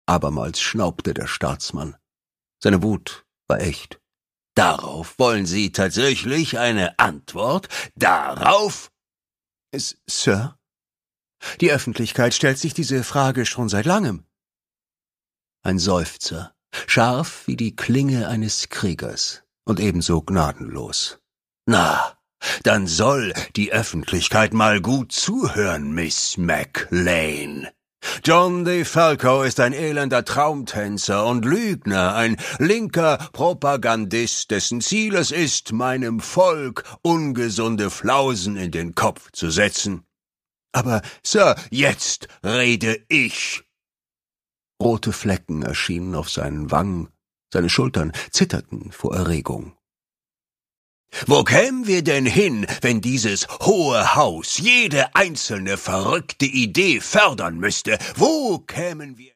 Abermals schnaubte der Staatsmann. Seine Wut war echt. »Darauf wollen Sie tatsächlich eine Antwort? Darauf?« Sir, die Öffentlichkeit stellt sich diese Frage schon seit langem.« Ein Seufzer, scharf wie die Klinge eines Kriegers und ebenso gnadenlos. »Na, dann soll die Öffentlichkeit mal gut zuhören, Miss McLean. John DeFalco ist ein elender Traumtänzer und Lügner, ein linker Propagandist, dessen Ziel es ist, meinem Volk ungesunde Flausen in den Kopf zu setzen. Aber, Sir, jetzt rede ich!« Rote Flecken erschienen auf seinen Wangen, seine Schultern zitterten vor Erregung. »Wo kämen wir denn hin, wenn dieses Hohe Haus jede einzelne verrückte Idee fördern müsste? Wo kämen wir